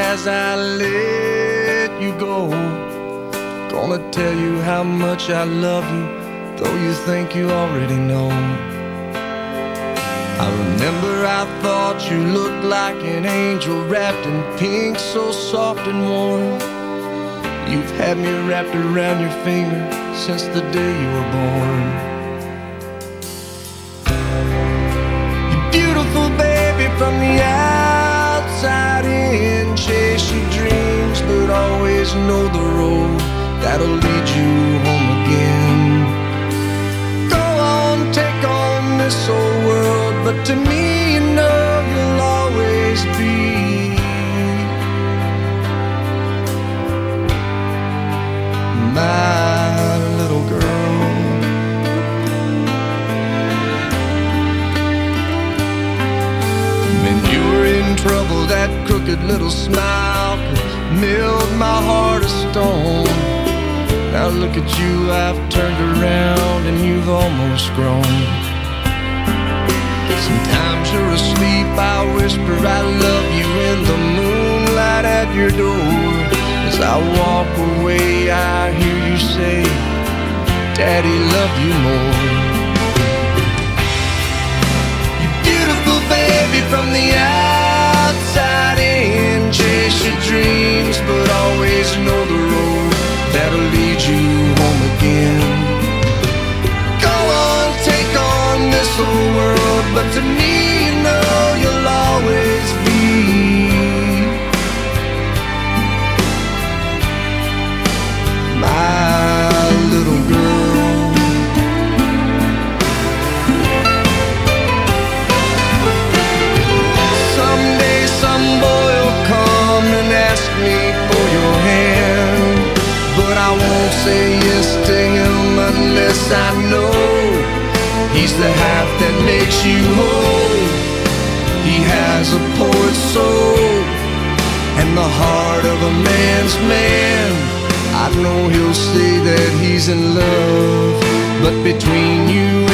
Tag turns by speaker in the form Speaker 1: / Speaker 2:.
Speaker 1: as I let you go. Gonna tell you how much I love you, though you think you already know. I remember I thought you looked like an angel wrapped in pink, so soft and warm. You've had me wrapped around your finger since the day you were born. You're beautiful, baby, from the outside in. Chase your dreams, but always know the road that'll lead you home again. Go on, take on this old world, but to me, you know you'll always be my little girl. When you were in trouble, that crooked little smile could melt my heart of stone. Now look at you, I've turned around and you've almost grown. Sometimes you're asleep, I whisper I love you in the moonlight at your door. As I walk away, I hear you say, Daddy, love you more. You're beautiful, baby, from the outside in. Chase your dreams, but always know the road that'll lead you home again. Go on, take on this whole world, but to me, you know you'll always be my little girl. Someday some boy will come and ask me for your hand, but I won't say yes to him unless I know he's the half that makes you whole. He has a poet's soul and the heart of a man's man. I know he'll say that he's in love, but between you